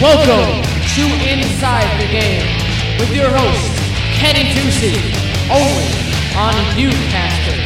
Welcome to Inside the Game with your host, Kenny Ducey, only on Youthcaster.